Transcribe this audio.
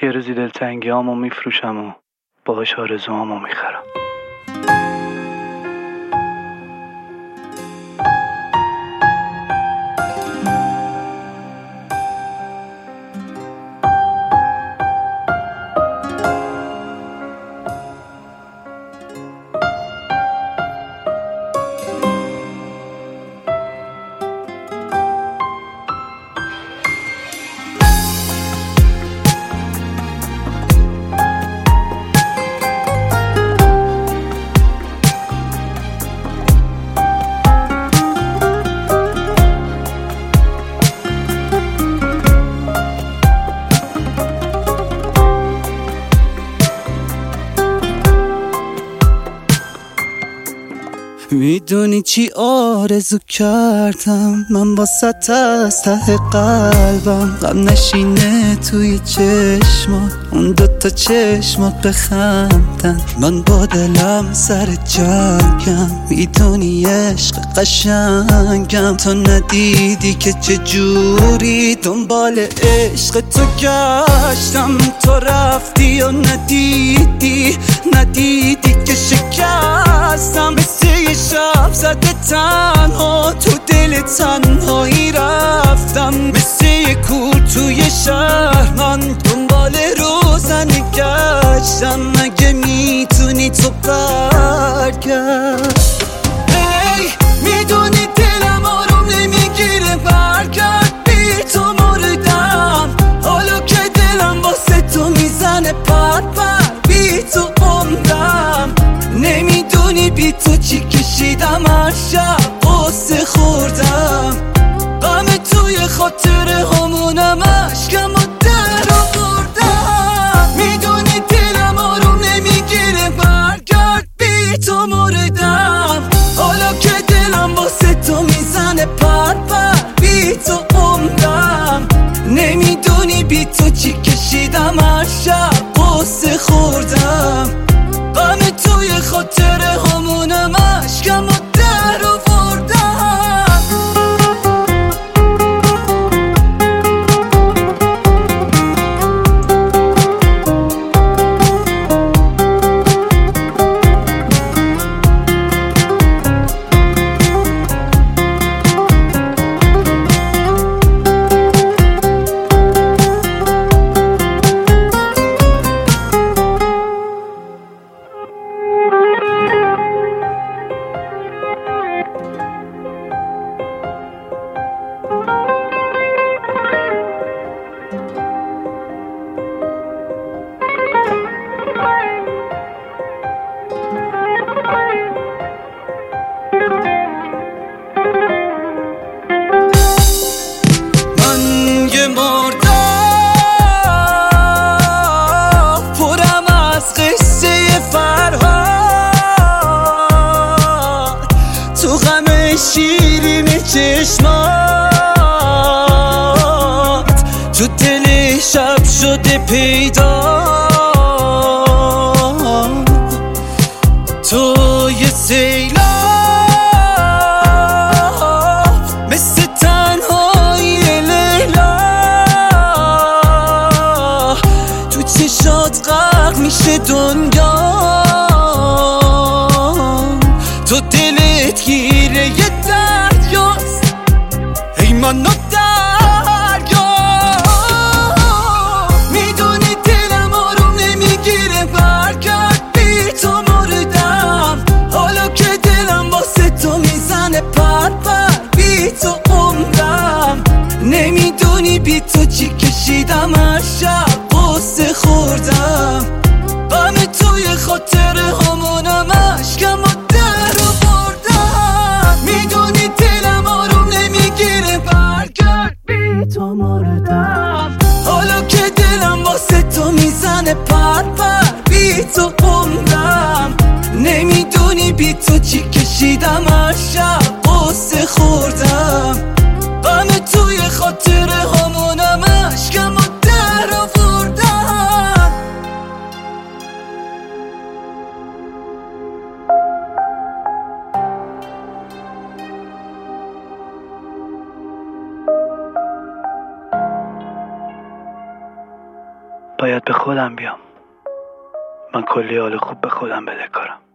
یه روزی دلتنگیامو میفروشم و باهاش آرزوامو میخرم. میدونی چی آرزو کردم من واسه از ته قلبم، غم نشینه توی چشمات، اون دوتا چشمات بخندن، من با دلم سر جنگم. میدونی عشق قشنگم، تو ندیدی که چجوری دنبال عشق تو گشتم، تو رفتی و ندیدی که شکستم، مثل یه شب زده تنها تو دل تنهایی رفتم، مثل یه کور توی شهر من دنبال روزنه گشتم، مگه میتونی تو برگرد؟ ای میدونی دلم آروم نمیگیره، برگرد بی تو مردم، حالا که دلم واسه تو میزنه پر بی تو عمرم، نمیدونی بی تو چی کشیدم، هر شب قصه خوردم، غم توی خاطره همونم، عشقم و در آوردم، میدونی دلم آروم نمیگیره، برگرد بی تو مردم، حالا که دلم واسه تو میزنه پر بی تو عمرم، نمیدونی بی تو چی کشیدم، هر شب قصه خوردم، غم توی خاطره همونم، عشقم و در آوردم. شیرین چشمات تو دل شب شده پیدا، تو یه سیلاب مثل تنهایی لیلا، تو چشات غرق میشه دنیا، تو دلت گیره یه دریاست، ای منو دریا، میدونی دلم آروم نمیگیره، برگرد بی تو مردم، حالا که دلم واسه تو میزنه پر بی تو عمرم، نمیدونی بی تو چی کشیدم، هر شب قصه خوردم، غم توی خاطره همونم، عشقم و در آوردم، میدونی دلم آروم نمیگیره، برگرد باید به خودم بیام. من کلی حال خوب به خودم بدهکارم.